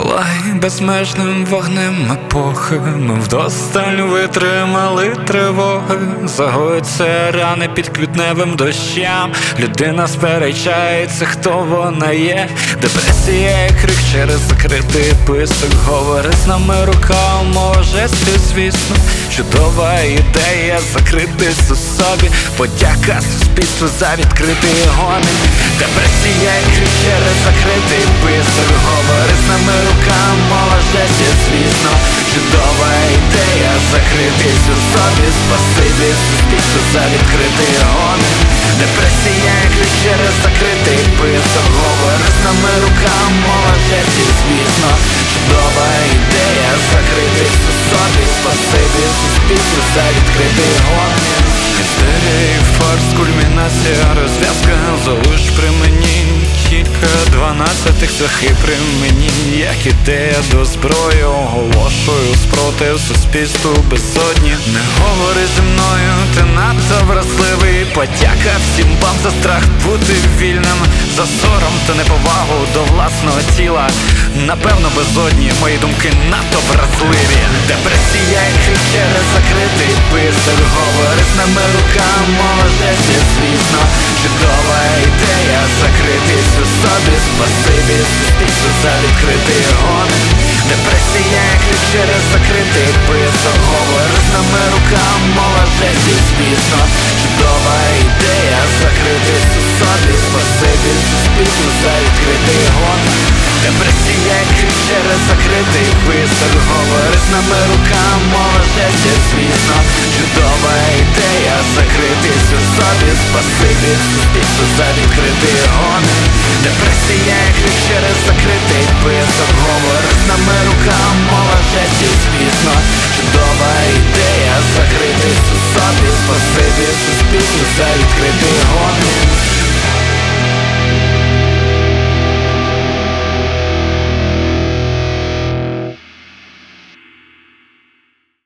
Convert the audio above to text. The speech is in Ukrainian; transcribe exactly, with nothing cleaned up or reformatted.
Палай безмежним вогнем епохи, ми вдосталь витримали тривоги. Загоються рани під квітневим дощам. Людина сперечається, хто вона є. Депресія і крик через закритий писок. Говори з нами рука, може звісно. Чудова ідея закритись у собі. Подяка суспільству за відкритий гомін. Депресія і крик через закритий писок. Говори з нами рука, може звісно. Чудова ідея закритись у собі. Спасибі суспільству за відкритий гомін. Депресія і крик через закритий писок. Говори з нами рука, може звісно. Чудова ідея закритись у собі. Спасибі суспільству за відкритий гомін. Істерія і фарс, кульмінація, розв'язка. Залиш при мені кілька дванадцятих цехи при мені. Як ідея до зброї, оголошую спротив суспільству безодні. Не говори зі мною, ти надто вразливий. Подяка всім вам за страх бути вільним, за сором та неповагу до власного тіла. Напевно безодні, мої думки надто вразливі. Депресія і крик через закритий писок. Говори з нами рука, може звісно. Чудова ідея закритись у собі. Спасибі суспільству за відкритий гомін. Депресія і крик через закритий писок. Говори з нами рука, може звісно. Чудова ідея закритись у собі. Спасибі суспільству за відкритий гомін. Депресія і крик через закритий писок. Говори з нами рука, може звісно. Чудова ідея закритись у собі. Спасибі суспільству за відкритий гомін. Депресія і крик через закритий писок. Говори з нами рука, може звісно. Чудова ідея закритись у собі. Спасибі